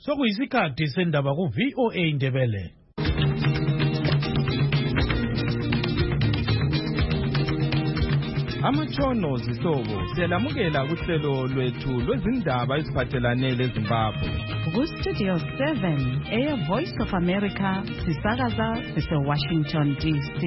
Sokuyisikhathi sendaba ku VOA Ndebele. Amatshono zihlobo siyalamukela kuhlelo lwethu lwezindaba eziphathelane leZimbabwe. Ku-Studio 7 Air Voice of America sisakaza sise-Washington DC.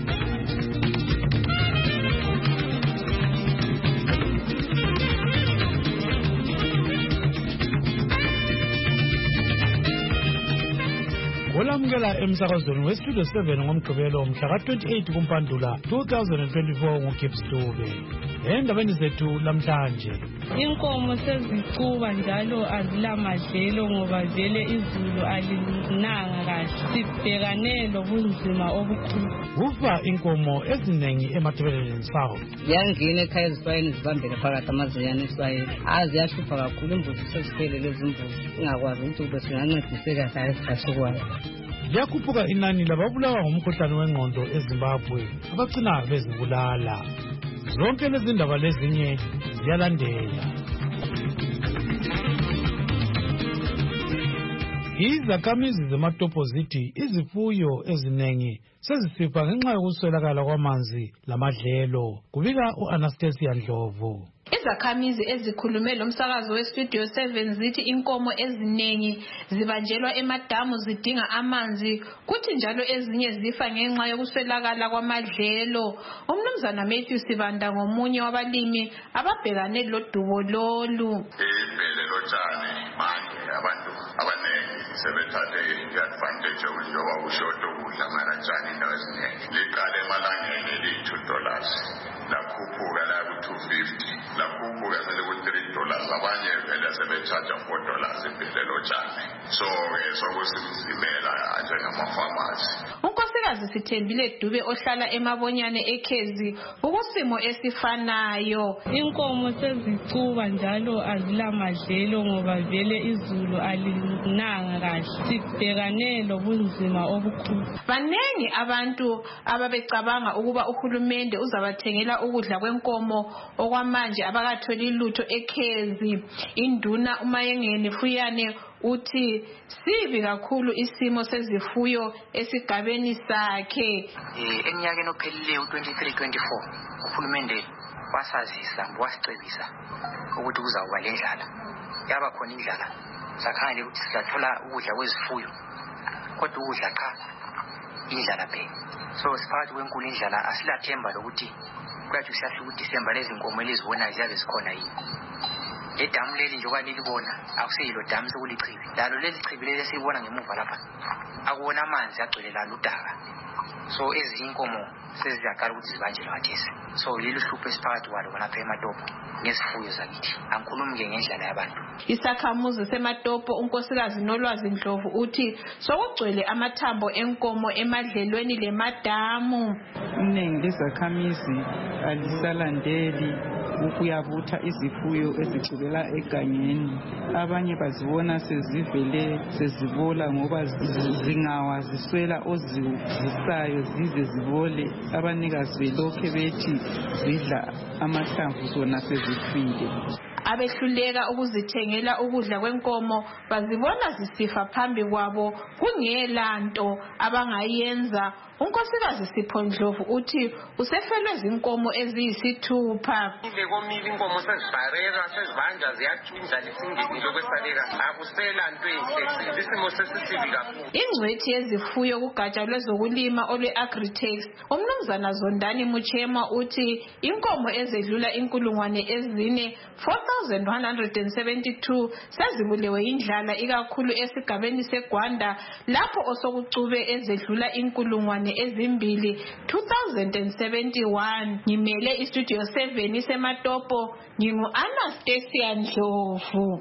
Olamukela emsakazweni weStudio 7 ngomgqibelo mhla ka-28 kuMpandula 2024 nguGibbs Dube. Endabeni zethu lamhlanje, inkomo sezicuba njalo azilamadlelo ngoba vele izulu alinanga kahle. Sibhekane lobunzima obukhulu. kufa inkomo eziningi emathebeleni South. Yangena ekhaya ezifayeni zibambeke phakathi amazinyane esifayeni. Aziyashupha kakhulu imbuzi seziphelele lezi mbuzi. Ingakwazi ukuthi ube singancediseka kahle esikhathukwayo. Liyakhuphuka inani lababulawa ngumkhuhlane wengqondo eZimbabwe abagcina bezibulala. Zonke lezi ndaba lezinye ziyalandela. Izakhamizi zeMatopo zithi izifuyo eziningi sezisifa ngenxa yokuswelakala kwamanzi lamadlelo. Kubika u-Anastasia Ndlovu. Izakhamizi ezikhulume lomsakazo weStudio 7 zithi inkomo eziningi zibanjelwa emadamu zidinga amanzi, kuthi njalo ezinye zifa ngenxa yokuswelakala kwamadlelo. Umnumzana Matthew Sibanda ngomunye wabalimi ababhekane lodubo lolu. Ibhele lotshani manje abantu abaningi sebethathe i-advantage yokuba ushoda ukudla ngalatshani indawo eziningi. Liqale emalangeni eli-$2 lakhuphuka la ku-250 lakhuphuka sele ku-$3 abanye vele sebechaja $4 ibhele lotshani. So-ke sokusimela njengamafamasi. Unkosikazi Sithembile Dube ohlala eMabonyane eKhezi ukusimo esifanayo. Inkomo sezicuba njalo azilamadlelo ngoba vele izulu alinanga kahle. Sibhekane lobunzima obukhulu. Banengi abantu ababecabanga ukuba uhulumende uzabathengela ukudla kwenkomo okwamanje abakatholi lutho eKhezi. Induna uMayengeni Fuyane uthi sibi kakhulu isimo sezifuyo esigabeni sakhe. Eminyakeni ophelileyo u-23-24 uhulumende wasazisa wasicebisa ukuthi kuzawuba lendlala. Yaba khona indlala. Sakhangele ukuthi sizathola ukudla kwezifuyo. Kodwa ukudla cha indlala phela. So siphakathi kwenkulu indlala asilathemba lokuthi kwathi kusafika uDisemba lezi nkomo elizibona ziyabe zikhona yini. Le damu leli nje kwalibona akuseyilo damu sekulichibi. Lalo leli chibi leli sibona ngemuva lapha. Akuwona amanzi agcwelela ludaka. So ezinye inkomo seziyaqala ukuthi zibanjelwe ngathesi. So leli hlupho esiphakathi kwalo lapha eMatopo ngezifuyo zakithi. Angikhulumi ke ngendlela yabantu. Isakhamuzi seMatopo unkosikazi Nolwazi Ndlovu uthi sokugcwele amathambo enkomo emadlelweni lemadamu. Iningi lezakhamizi alisalandeli ukuyabutha izifuyo ezigcwela egangeni. Abanye bazibona sezivele sezibola ngoba zingawa ziswela ozisayo zize zibole. Abanikazi belokhe bethi zidla amahlamvu zona sezifile. Abehluleka ukuzithengela ukudla kwenkomo bazibona zisifa phambi kwabo kungela nto abangayenza. Unkosikazi Sipho Ndlovu uthi usefelwe zinkomo eziyisithupha. Komile inkomo sezibhareka sezibanja ziyathinja lisingeni lokwesaleka akusela nto enhle isimo sesisibi kakhulu. Ingcwethi yezifuyo kugatsha lwezokulima olwe-Agritex umnumzana Zondani Muchema uthi inkomo ezedlula 4,172 sezibulewe indlala ikakhulu esigabeni seGwanda lapho osokucube ezedlula 2,071. Ngimele iStudio 7 seMatopo ngingu-Anastasia Ndlovu.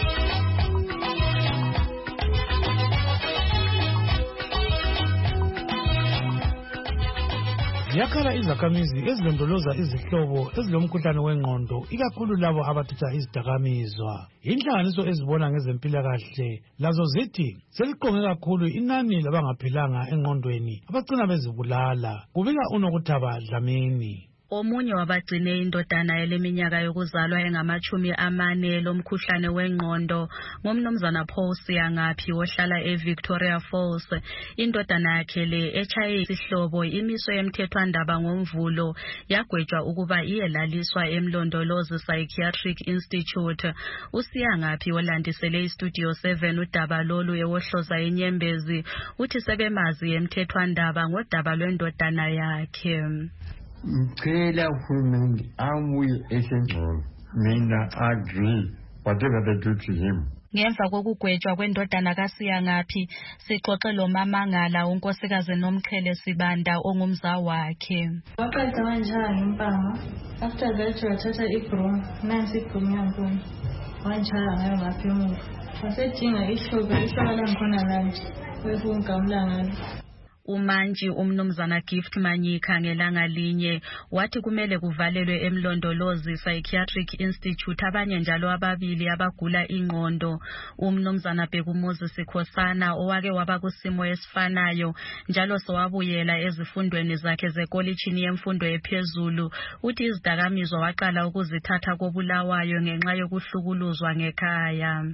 Yakhala izakhamizi ezilondoloza izihlobo ezilomkhuhlane wengqondo ikakhulu labo abathatha izidakamizwa. Inhlanganiso ezibona ngezempilakahle lazo zithi seliqonge kakhulu inani labangaphilanga engqondweni abagcina bezibulala. Kubika uNokuthaba Dlamini. Omunye wabagcine indodana eleminyaka yokuzalwa engama-40 lomkhuhlane wengqondo ngumnumzana Paul Siyangaphi ohlala eVictoria Falls. Indodana yakhe le echaye isihlobo imiswe emthethwandaba ngoMvulo yagwetshwa ukuba iyelaliswa eMlondolozi Psychiatric Institute. uSiyangaphi olandisele iStudio 7 udaba lolu ewohloza eNyembezi uthi sebemazi emthethwandaba ngodaba lwendodana yakhe. Ngicela uhulumende abuye esengcono. Mina agree whatever they do to him. Ngemva kokugwetshwa kwendodana kaSiyangaphi sixoxe loMamangala unkosikazi Nomqhele Sibanda ongumza wakhe. Waqeda kanjani impama? After that wathatha ibroom nansi ibroom yankulu. Wanjaya ngayo ngapha emuva. Wasedinga ihlobo lakhona lanje. Wefungamla ngalo. Umanji umnumzana Gift Manyika ngelanga linye wathi kumele kuvalelwe eMlondolozi Psychiatric Institute abanye njalo ababili abagula ingqondo. Umnumzana Bhekumuzi Sikhosana owake waba kusimo esifanayo njalo sowabuyela ezifundweni zakhe zekolitshini yemfundo ephezulu uthi izidakamizwa waqala ukuzithatha kobulawayo ngenxa yokuhlukuluzwa ngekhaya.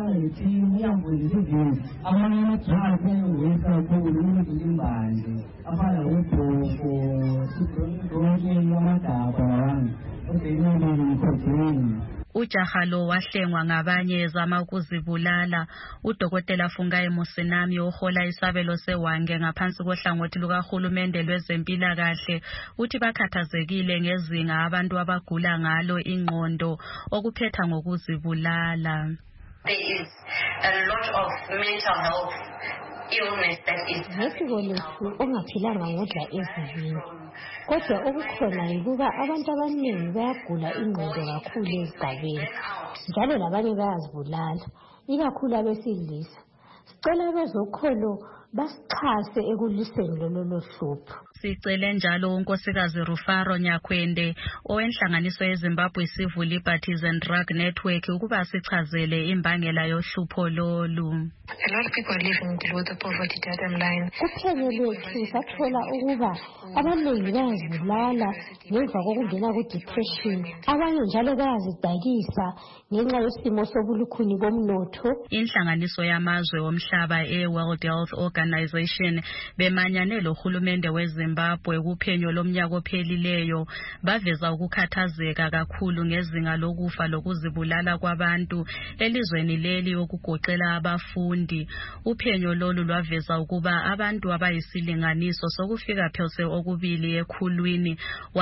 Ujaha lo wahlengwa ngabanye ezama ukuzibulala. Udokotela Fungayi Musinami ohola isabelo seWange ngaphansi kohlangothi lukahulumende lwezempilakahle uthi bakhathazekile ngezinga abantu abagula ngalo ingqondo okuphetha ngokuzibulala. There is a lot of mental health illness that is ngesiko lethu ongaphilanga ngodla ezivini kodwa okukhona yikuba abantu abaningi bayagula ingqondo kakhulu ezigabeni njalo labanye bayazibulala ikakhulu abesilisa. Sicela bezokholo basichase ekuliseni lolo hlupho. Sicele njalo unkosikazi Rufaro Nyakwende owenhlanganiso yeZimbabwe Civil Liberties and Drug Network ukuba sichazele imbangela yohlupho lolu. A lot of people are living below the poverty line. Kuphenyo lethu sathola ukuba abaningi bayazibulala ngemva kokungena ku-depression. Abanye njalo bayazidakisa ngenxa yesimo sobulukhuni bomnotho. Inhlanganiso yamazwe omhlaba World Health Organization bemanyane lohulumende weZimbabwe kuphenyo lomnyaka ophelileyo baveza ukukhathazeka kakhulu ngezinga lokufa lokuzibulala kwabantu elizweni leli okugoqela abafundi. Uphenyo lolu lwaveza ukuba abantu abayisilinganiso sokufika phose okubili ekhulwini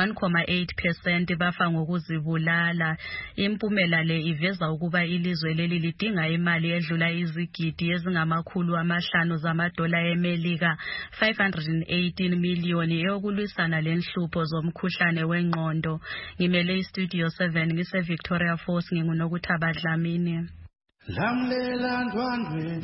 1.8% bafa ngokuzibulala. Impumela le iveza ukuba ilizwe leli lidinga imali edlula izigidi ezingamakhulu amahlanu zamadola eMelika 518 miliyoni eyokulwisana lenhlupho zomkhuhlane wengqondo. Ngimele iStudio 7 ngise Victoria Falls nginguNokuthaba Dlamini. Lamlela ndwandwe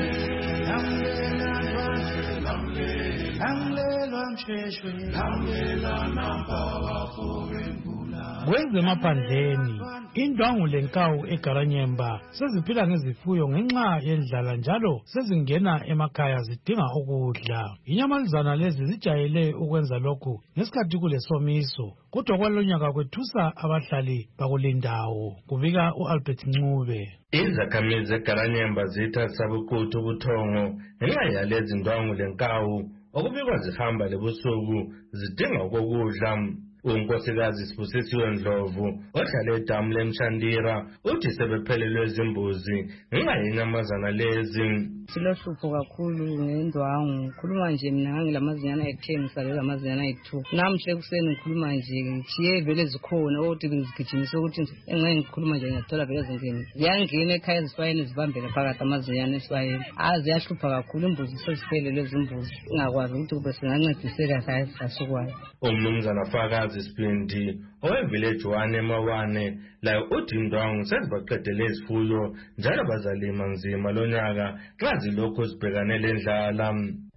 lamlela msheshwe lamlela nampawa fowembula. Kwezemaphandleni indwangu lenkawu eGaranyemba seziphila ngezifuyo ngenxa yendlala njalo sezingena emakhaya zidinga ukudla. Inyamazana lezi zijayele ukwenza lokhu ngesikhathi kulesomiso kodwa kwalonyaka kwethusa abahlali bakulindawo. Kubika uAlbert Ncube. Izakhamizi zeGaranyemba zitha sabukuthu ubuthongo ngenxa yalezi ndwangu lenkawu okubikwa zihamba lebusuku zidinga ukudla. Unkosikazi Sibusisiwe Ndlovu ohlala edamu leMshandira uthi sebephelelwe izimbuzi ngenxa yenyamazana lezi. Silohlupho kakhulu ngendwangu. Khuluma nje mina ngangilamazinyana ayi-10 ngisalela amazinyana ayi-2. Namhle kuseni ngikhuluma nje ngichiye vele zikhona ukuthi ngizigijimise ukuthi engeke ngikhuluma nje ngiyathola vele zingene. Ziyangena ekhaya ezifayeni zibambele phakathi amazinyana esifayeni. Ziyahlupha kakhulu imbuzi seziphelelwe izimbuzi. Ingakwazi ukuthi kube singancediseka kahle sasukwayo. Umnumzana Fakazi Sibindi owevillage 1 eMawane la uthi indwangu sezibaqedele izifuyo njalo bazalima nzima lonyaka xa zilokho zibhekane lendlala.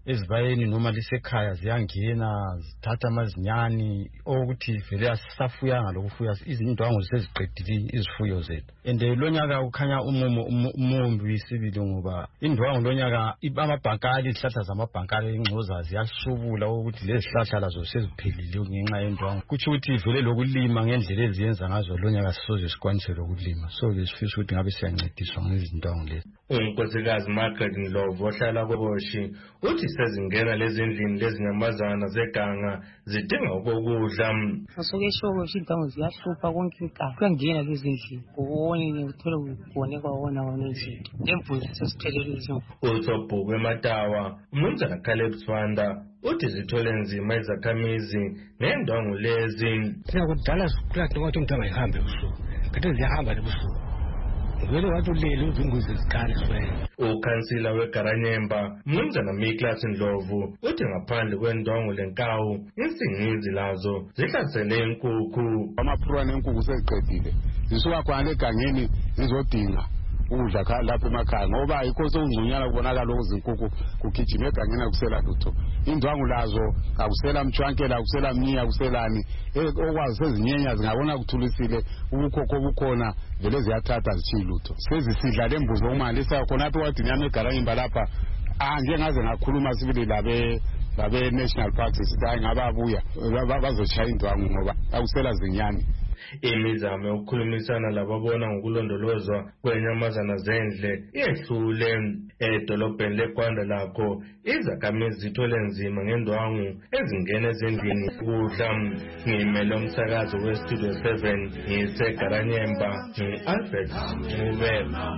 ezibayeni noma lisekhaya ziyangena zithatha amazinyani okuthi vele asisafuyanga lokufuya izindwangu seziqedile izifuyo zethu. And lonyaka kukhanya umumbi wisibili ngoba indwangu lonyaka amabhankali izihlahla zamabhankali ingcoza ziyasubula ukuthi lezi zihlahla lazo seziphelile ngenxa yendwangu. Kuthi ukuthi vele lokulima ngendlela eziyenza ngazo lonyaka sisoze sikwanise lokulima. So besifisa ukuthi ngabe siyancediswa ngezindwangu lezi. Unkosikazi Margaret Ndlovu ohlala kweBoshi uthi sezingena lezi ndlini lezinyamazana zeganga zidinga ukudla. Asuke shoko indwangu ziyahlupha konke inkani. Kuyangena lezi ndlini. Ubone uthola ubone kwawona izinto. Lembuzi sesiphelele izinto. uThobhuku eMatawa uMnumzana Caleb Swanda uthi zithole nzima izakhamizi nendwangu lezi. Siyakudala sikulade wathi umuntu angayihambe ubusuku. Kade ziyahamba ebusuku. Vele wathi ulele uzingozi zikhali siwena. Ukhansila weGaranyemba Mnumzana Miklas Ndlovu uthi ngaphandle kwendwangu lenkawu insingizi lazo zihlasele inkukhu. Amaphurwane enkukhu seziqedile. Zisuka khona egangeni zizodinga ukudla lapha emakhaya ngoba ayikho sokungcunyana kubonakala lokho izinkukhu kugijima egangeni akusela lutho. Indwangu lazo akusela mchwankela akusela mniya akuselani okwazi sezinyenya zingabona kuthulisile ubukhokho obukhona vele ziyathatha zichilutho. Sezisidla lembuzo omali sakhona apho wathi nyama eGaranyemba lapha angeke ngaze ngakhuluma sibili labe National Parks sithi ngababuya bazochaya indwangu ngoba akusela zinyani. Imizamo yokukhulumisana lababona ngokulondolozwa kwenyamazana zendle iyehlule. Edolobheni leGwanda lakho izakhamizi zithole nzima ngendwangu ezingena ezindlini ukudla. Ngimele umsakazo weStudio 7 ngiseGaranyemba ngi-Albert Mubela.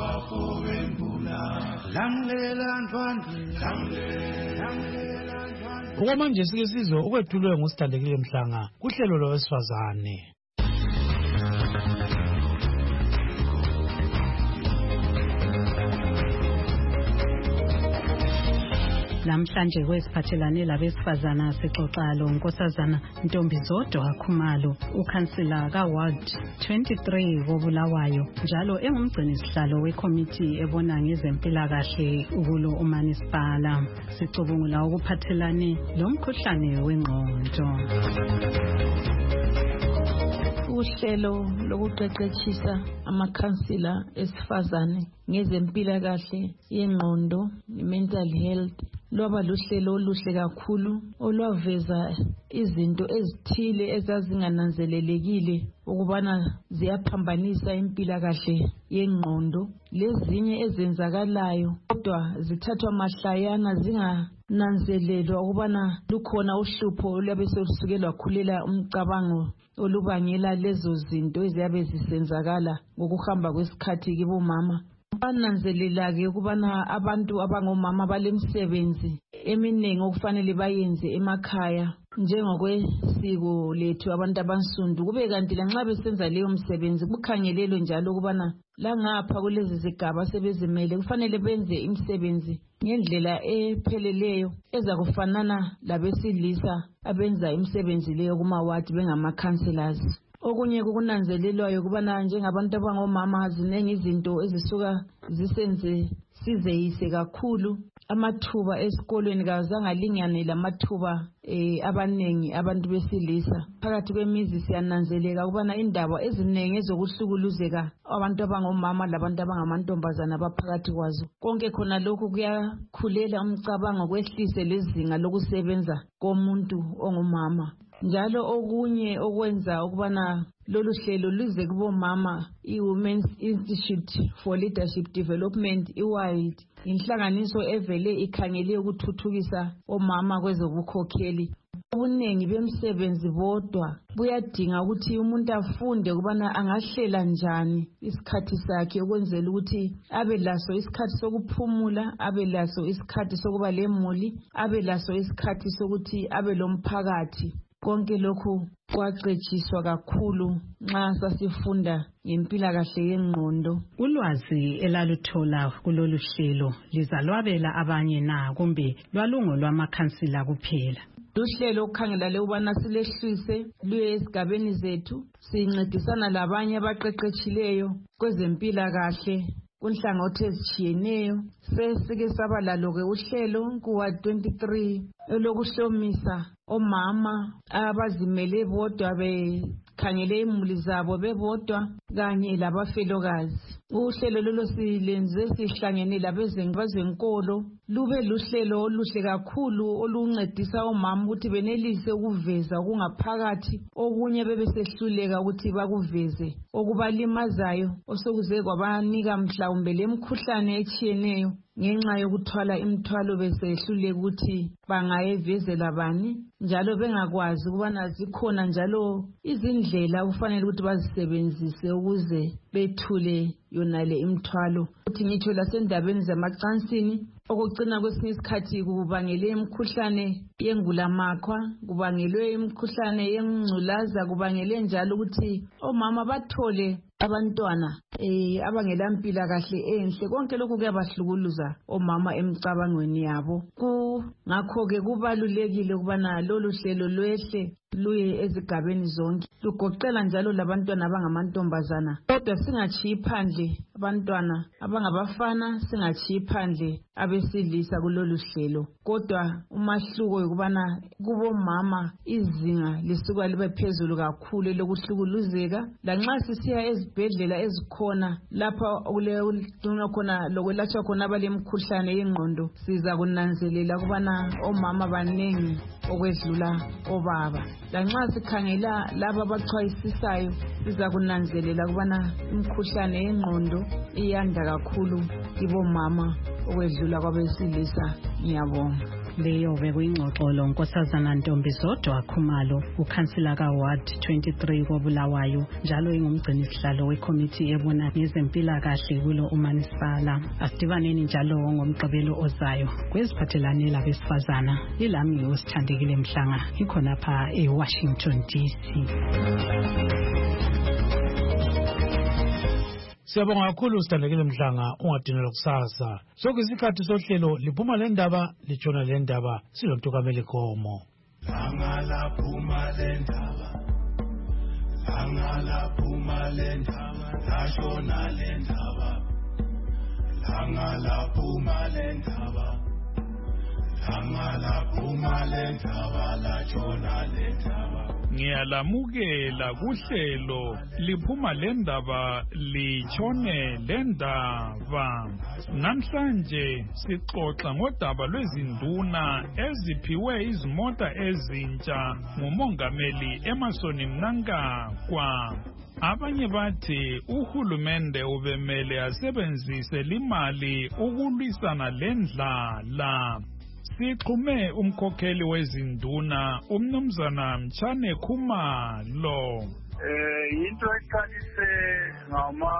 Okwamanje sike sizwe ukwethulwe nguSithandekile Mhlanga kuhlelo lowesifazane. Namhlanje kwesiphathelane labesifazana sixoxa loNkosazana Ntombizodwa Khumalo, ukhansila kaWard 23 koBulawayo, njalo engumgcini sihlalo wekomiti ebona ngezempilakahle kulo uManisipala. Sicubungula ukuphathelane lomkhuhlane wengqondo. Uhlelo lokuqeqeshisa amakhansila esifazane ngezempilakahle yengqondo, mental health, lwaba luhlelo oluhle kakhulu olwaveza izinto ezithile ezazingananzelelekile ukubana ziyaphambanisa impilakahle yengqondo, lezinye ezenzakalayo kodwa zithathwa mahlayana zingananzelelwa ukubana lukhona uhlupho olwabe selusuke lwakhulela umcabango olubangela lezo zinto eziyabe zisenzakala ngokuhamba kwesikhathi kibomama. Bananzelela-ke ukubana abantu abangomama balemsebenzi eminengi okufanele bayenze emakhaya njengokwesiko lethu abantu abansundu, kube kanti lanxa besenza leyo msebenzi kukhangelelwe njalo ukubana langapha kulezi zigaba sebezimele kufanele benze imisebenzi ngendlela epheleleyo ezakufanana labesilisa abenza imisebenzi leyo kumawadi bengama-councillors. Okunye kukunanzelelwayo kubana njengabantu abangomama zinengi izinto ezisuka zisenze sizeyise kakhulu. Amathuba esikolweni kazangalingane lamathuba abanengi abantu besilisa. Phakathi kwemizi siyananzeleka ukubana indaba ezinengi ezokuhlukuluzeka abantu abangomama labantu abangamantombazana baphakathi kwazo. Konke khona lokhu kuyakhulela umcabango kwehlise lezinga lokusebenza komuntu ongumama. Njalo okunye okwenza ukubana lolu hlelo luze kubomama iWomen's Institute for Leadership Development iWILD, inhlanganiso evele ikhangele ukuthuthukisa omama kwezobukhokheli. Ubunengi bemsebenzi bodwa buyadinga ukuthi umuntu afunde ukubana angahlela njani isikhathi sakhe ukwenzela ukuthi abe laso isikhathi sokuphumula, abe laso isikhathi sokuba lemuli, abe laso isikhathi sokuthi abe lomphakathi. Konke lokhu kwaqeqiswa kakhulu nxa sasifunda ngempilakahle yengqondo. Ulwazi elaluthola kulolu hlelo lizalwabela abanye na kumbe lwalungo lwamakhansila kuphela? Luhlelo ukukhangela le ubana silehlise luye esigabeni zethu sincedisana labanye abaqeqeshileyo kwezempilakahle kunhlangothi ezitshiyeneyo. Sesike saba lalo-ke uhlelo kuwa 23 elokuhlomisa omama abazimele bodwa bekhangele imuli zabo bebodwa kanye labafelokazi. Uhlelo lolo silenze sihlangene labezenkolo lube luhlelo oluhle kakhulu oluncedisa omama ukuthi benelise ukuveza okungaphakathi okunye bebesehluleka ukuthi bakuveze okubalimazayo osokuze kwabanika mhlawumbe lemkhuhlane etshiyeneyo ngenxa yokuthwala imithwalo besehluleka ukuthi bangayevezela bani njalo bengakwazi ukubana zikhona njalo izindlela kufanele ukuthi bazisebenzise ukuze bethule yonale imithwalo. Ukuthi ngitsho lasendabeni zamacansini okugcina kwesinye isikhathi kubangele imikhuhlane yengulamakhwa, kubangelwe imikhuhlane yengculaza, kubangele njalo ukuthi omama bathole abantwana abangela kahle enhle. Konke lokhu kuyabahlukuluza omama emicabangweni yabo. Ngakho-ke kubalulekile ukubana lolu hlelo lwehle luye ezigabeni zonke lugoqela njalo labantwana abangamantombazana, kodwa singatshiyi phandle abantwana abangabafana, singatshiyi phandle abesilisa kulolu hlelo. Kodwa umahluko ukubana kubomama izinga lisuka libe phezulu kakhulu lokuhlukuluzeka. Lanxa sisiya ezibhedlela ezikhona lapha khona lokwelatshwa khona abalemkhuhlane yengqondo, siza kunanzelela ukubana omama banengi okwedlula obaba. Lanxa sikhangela laba abachwayisisayo, siza kunanzelela ukubana imkhuhlane yengqondo iyanda kakhulu ibomama okwedlula kwabesilisa. Ngiyabonga. Leyo bekuyingxoxolo Nkosazana Ntombi Zodwa Khumalo, ukhansila kaWard 23 koBulawayo, njalo ingumgcini sihlalo wekomiti ebona ngezempilakahle kulo umanisipala. Asidibaneni njalo ngomgqibelo ozayo kweziphathelane labesifazana. Ilami uSithandekile Mhlanga, ikhonapha eWashington DC. Siyabonga kakhulu Sithandekile Mhlanga, ungadinelwa kusasa. Sokuyisikhathi sohlelo liphuma le ndaba litshona le ndaba silontukamele Khomo. Langala phuma le ndaba, langala phuma le ndaba, lashona le ndaba, langala phuma le ndaba, langala phuma le ndaba, lashona le ndaba. Ngiyalamukela kuhlelo liphuma le ndaba litshone le ndaba. Namhlanje sixoxa ngodaba lwezinduna eziphiwe izimota ezintsha ngumongameli Emmerson Mnangagwa. Abanye bathi uhulumende ubemele asebenzise imali ukulwisana lendlala. Sixhume umkhokheli wezinduna umnumzana Mtshane Khumalo. Into eqalise ngama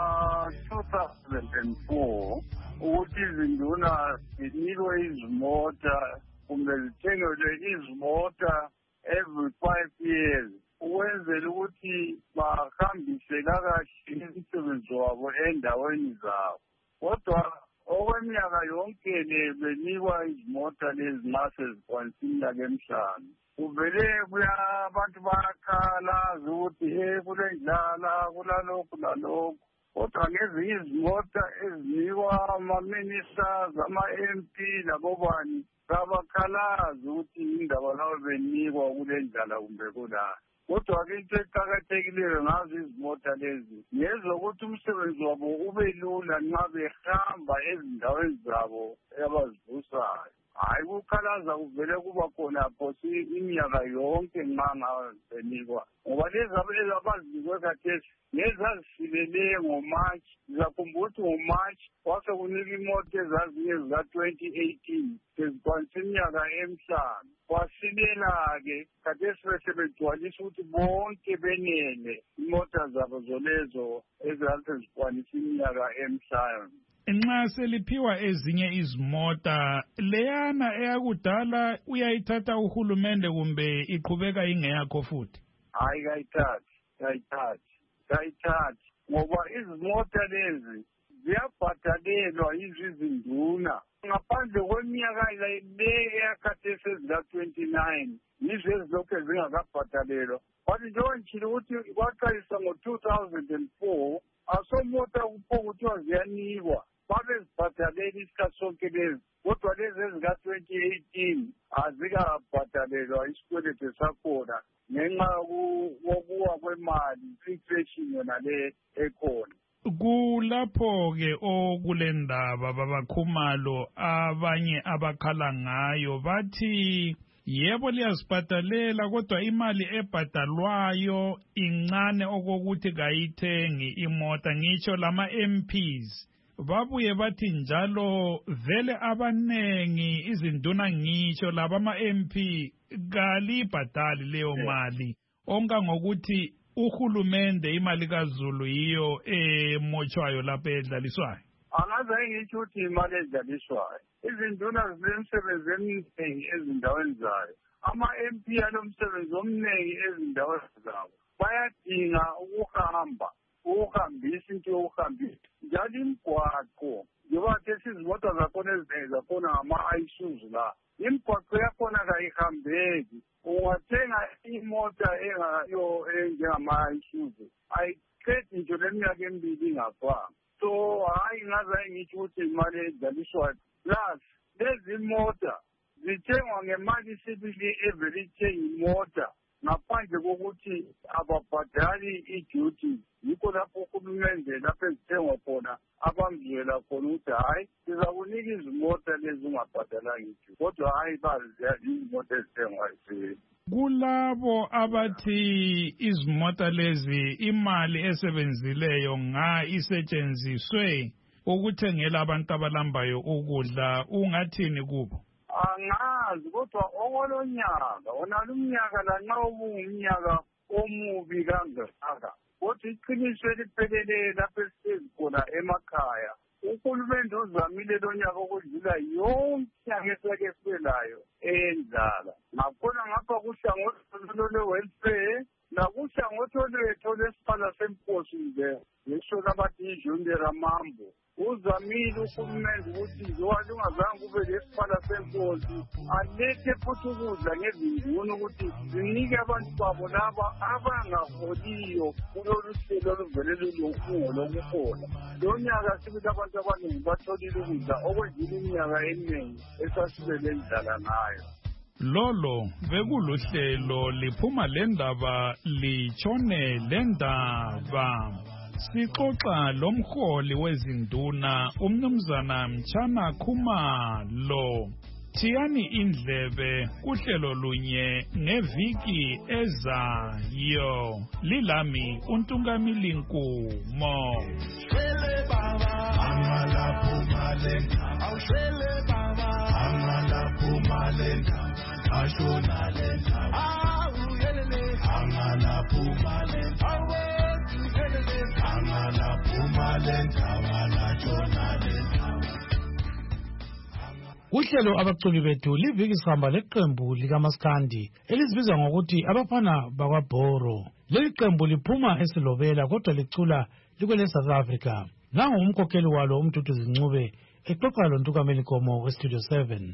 2004 ukuthi izinduna zinikwe izimota kumbe zithengelwe izimota every 5 years ukwenzela ukuthi bahambise kakuhle umsebenzi wabo endaweni zabo. Kodwa okweminyaka yonke le benikwa izimota lezi nxa sezikwanisa iminyaka emihlanu. Kuvele abantu bayakhalaza ukuthi kulendlala kulalokhu lalokhu. Kodwa ngezinye izimota ezinikwa ama-ministers, ama-MP labobani babakhalaza ukuthi indaba labo benikwa kulendlala kumbe kulala. Kodwa-ke into eqakathekileyo ngazo izimota lezi ngezokuthi umsebenzi wabo ube lula nxa behamba ezindaweni zabo abazivusayo. Hayi kukhalaza kuvele kuba khona phose iminyaka yonke nxa benikwa. Ngoba lezi abazinikwe khathesi ngezazifilele ngoMarch. Ngizakhumbula ukuthi ngoMarch kwase kunika imota ezazinye zika-2018 sezikwanisa iminyaka emihlanu. Kwasilela-ke khathesi besebegcwalisa ukuthi bonke benele imota zabo zolezo ezase zikwanisa iminyaka emihlanu. Nxa seliphiwa ezinye izimota, leyana eyakudala uyayithatha uhulumende kumbe iqhubeka ingeyakho futhi? Hayi kayithathi. Ngoba izimota lezi ziyabhadalelwa izinduna. Ngaphandle kweminyaka le eyakhathesi ezika-29 yizo ezilokhu zingakabhadalelwa. But njengoba ngitshilo ukuthi kwaqalisa ngo-2004 asomota kupokuthiwa ziyanikwa babezibhadaleli isikhathi sonke lezi kodwa lezi ezika-2018 azikabhadalelwa isikweletu sakhona ngenxa yokuwa kwemali inflation yona le ekhona. Kulapho-ke okule ndaba babakhumalo abanye abakhala ngayo bathi yebo liyazibhadalela kodwa imali ebhadalwayo incane okokuthi kayithengi imota. Ngitsho lama-MPs babuye bathi njalo vele abanengi izinduna ngitsho laba ama-MP kalibhadali leyo mali ongangokuthi uhulumende imali kaZulu yiyo emotshwayo lapho edlaliswayo. Angaze ngitsho ukuthi imali edlaliswayo izinduna zinemsebenzi eminingi ezindaweni zayo, ama-MP alomsebenzi omningi ezindaweni zabo bayadinga ukuhambisa into yokuhambisa njalo imigwaqo njengoba sesizimota zakhona ezinengi zakhona ngama-Isuzu la imigwaqo yakhona kayihambeki. Ungathenga imota engayo enjengama-Isuzu ayiqedi nje leminyaka emibili ingafanga. So hayi ngaze ngitsho ukuthi imali edlaliswayo plus lezi mota zithengwa ngemali sibili evele ithenga imota ngaphandle kokuthi ababhadali i-duty. Yikho lapho uhulumende lapho ezithengwa khona abamzwela khona ukuthi hayi sizakunika izimota lezi ungabhadalanga i-duty kodwa hayi izimota ezithengwa kulabo abathi izimota lezi imali esebenzileyo isetshenziswe ukuthengela abantu abalambayo ukudla, ungathini kubo? Angazi kodwa okolonyaka onalo umnyaka lanxa ubungumnyaka omubi kangaka kodwa iqiniso elipheleleyo lapho esihlezi khona emakhaya uhulumende uzamile lonyaka okudlula yonke inyanga esake sibelayo eyendlala ngakhona ngapha kuhlangothi lwe-welfare nakuhlangothi olwethu lwesiphala semposi nje ngisho labathi iJunior Mambo uzamile uhulumende ukuthi njengoba lungazange kube lesiphala semposi alethe futhi ukudla ngezinduna ukuthi zinike abantu babo laba abangaholiyo kulolu hlelo oluvele lulokuhola. Lo nyaka sibili abantu abaningi batholile ukudla okwedlula iminyaka eminingi esasibele endlala ngayo. Lolo bekuluhlelo liphuma lendaba litshone lendaba. Sixoxa lomholi wezinduna umnumzana Mtshana Khumalo. Thiyani indlebe kuhlelo lunye ngeviki ezayo. Lilami uNtungamili Nkumo. Shwele baba angala pumalenda awshwele baba angala pumalenda ashona lenda awuyelele angala pumalenda awuyelele angala pumalenda angala lenda. Uhlelo abaculi bethu liviki sihamba leqembu likaMaskandi elizibizwa ngokuthi abafana bakwaBhoro. Leli qembu liphuma eSilobela kodwa licula likwele South Africa. Nangu umkhokheli walo uMduduzi Ncube exoxa loNtungameli Nkomo weStudio 7.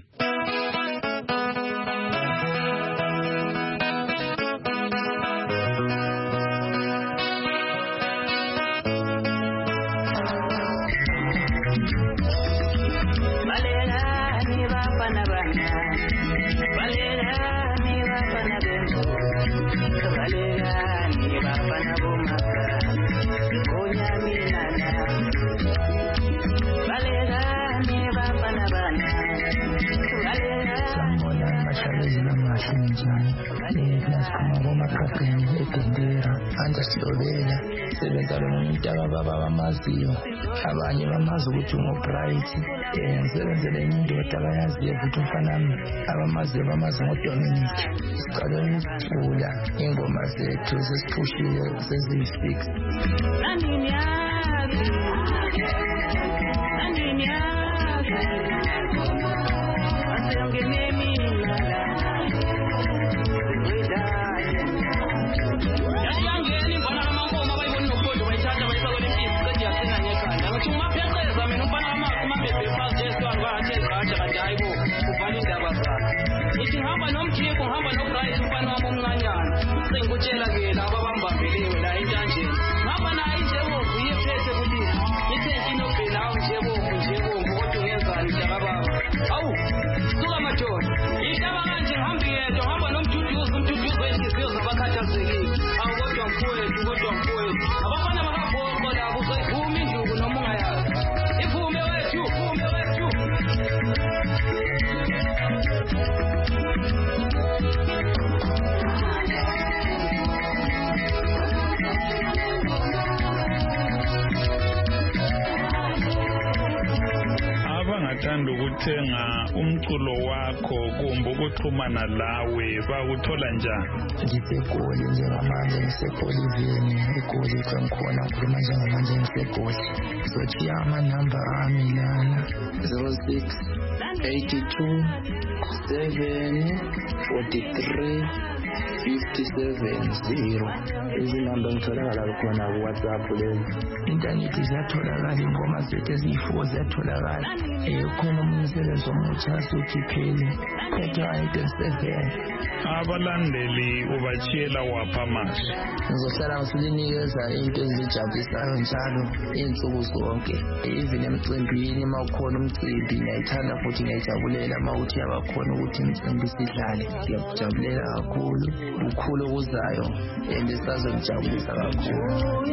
Silobela sebenza lomuntu ababa bamaziyo abanye bamazi ukuthi ungobright ngisebenzele indoda abayaziyo ukuthi umfanami abamaziyo bamazi ngoDominic. Sicela ukucula ingoma zethu sesiphushile sezi-6. Ngikutshela ke laba abambambeleyo la entshantsheni ngapha nayo njengoba uyephethe Awu, suka madoda. Yitaba kanje ngihambe yedwa, ngihamba nomduduzo wezihliziyo zabakhathazekile. Awu kodwa mfowethu. Abafana bakabhoko labo uzoyivuma induku noma ungayazi. Iphume wethu. abangathanda ukuthenga umculo wakho kumbe ukuxhumana lawe bakuthola njani? NgiseGoli njengamanje, ngiseBolivini eGoli ngikhona ngikhuluma njengamanje ngiseGoli. Ngizotshiya amanamba ami lana 06 82 7 43 570. Izinamba ngitholakala khona ku-WhatsApp lezi. Intanethi ziyatholakala, ingoma zethu eziyi-4 ziyatholakala. Khona umsebenzi omutsha siwukhiphile ethiwa-7. Abalandeli ubachiyela wapha amazwi? Ngizohlala ngisinikeza into ezijabulisayo njalo iy'nsuku zonke. Even emcimbini uma ukhona umcimbi ngiyayithanda futhi ngiyayijabulela uma uthi yabakhona ukuthi imicimbi sidlale. Ngiyakujabulela kakhulu, ukhulu okuzayo and esazongijabulisa kakhulu.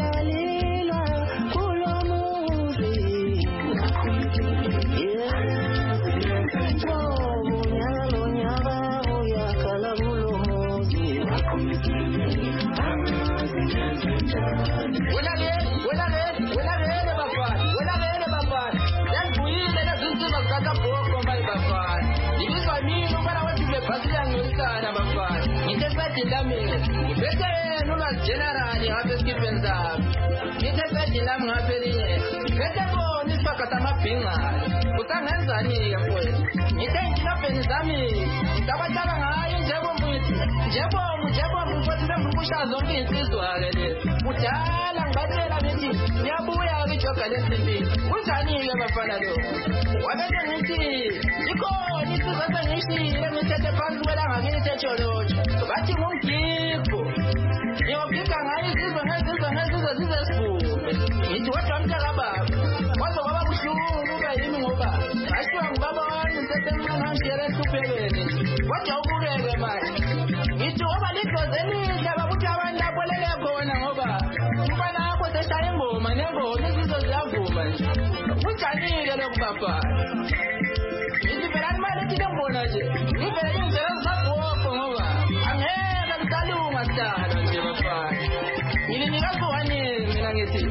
Generali ngabe skippenza ngithethe nami ngapheliye bese bona isipakata amabhinga utangenzani ke mfowethu ngithengi lapeni zami ngitabatala ngayo njebo mfowethu bengikushaya zonke insizwa ke lezi udala ngibatshela ngithi ngiyabuya ke ijoga lesimbi kunjani ke bafana lo wabese ngithi ikhona insizwa sengishile ngithethe phansi kwelanga ngithi ejolotsho bathi ngumgibho ngiyogibha ngayo izizwe zizesibume ngithi wedwa mntakababa kwaze kwaba buhlungu kube yimi ngoba ashiwa ngubaba wami ngisesemncane angishiyele ehluphekeni kodwa ubukeke manje ngithi ngoba lidlozi elihle bakuthi abantu abolele khona ngoba umfana wakho seshaya ingoma nengoma izizwe ziyavuma nje kunjani-ke lokhu bafana ngithi phela imali ethile ngibona nje ngivele indlela ezisabhoko ngoba angeke lisalunga sidala nje bafana ngilinikasohaneni mina ngithi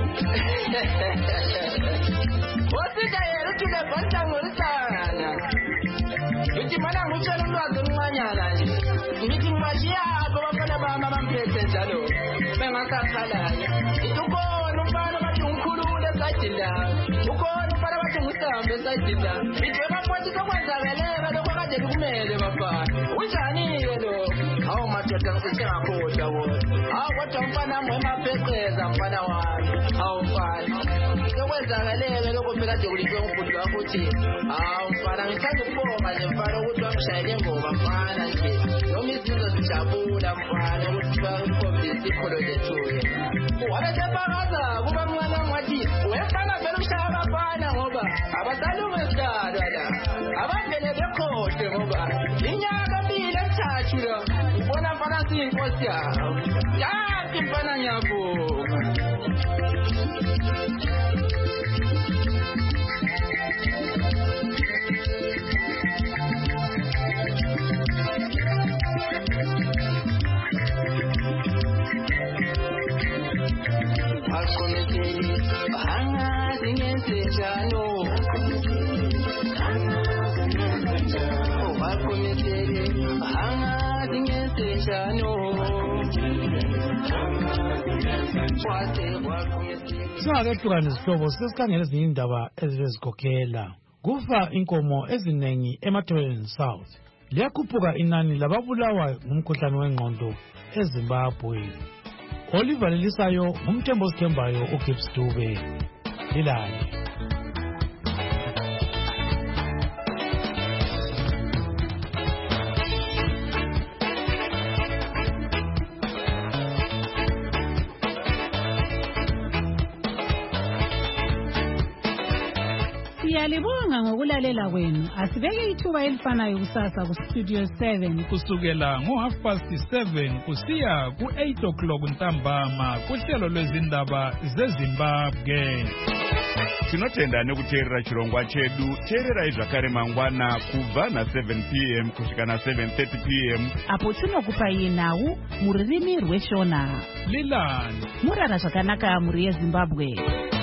osida yena uthule bhasangolitana ngithi mana ngitshela ulwazi oluncanyana nje ngithi ngibashiyapho abafana bami abamphethe njalo bengasakhalanya ngithi ukhona umfana bathi ngikhulule esayidini lami ukhona umfana bathi ngisambe esayidini lami ngithi webaphothi sokwenzakeleka lokho kade likumele bafana kunjani-ke lokho hawu madoda ngisithengakhohlwa wona hawu kodwa umfana wami wemapheqeza mfana wami hawu mfana sokwenzakeleke lokho phela kade kulitwe ngubhuti wakho uthi hawu mfana ngithanda ukubonga nje mfana ukuthi wangishayele ngoba mfana nje noma izinto zijabula mfana ukuthi bakhombise ikholo lethuye wabesefakaza kuba mncane wangathi wefana vele ukushaya abafana ngoba abasalunga esidalwa la abavele bekhohle ngoba inyaka mbili emithathu la ubona mfana siyinkosi yawo yathi mfana ngiyabonga Singakehlukani izihlobo sesikhangela ezinye indaba ezizikhokhela. Kufa inkomo eziningi eMatabeleland South. Liyakhuphuka inani lababulawa ngumkhuhlane wengqondo eZimbabwe. Oliver Lelisayo umthembo osithembayo uGibbs Dube. Lilale. Siyalibonga ngokulalela kwenu. Asibeke ithuba elifanayo kusasa ku Studio 7 kusukela ngo7:30 kusiya ku8 ntambama kuhlelo lwezindaba zeZimbabwe. Tinotenda nekuteerera chirongwa chedu. Teererai zvakare mangwana kubva na7 p.m. kusvika na7:30 p.m. apo tinokupai nhau mururimi rweshona. Lilani murara zvakanaka muri yeZimbabwe.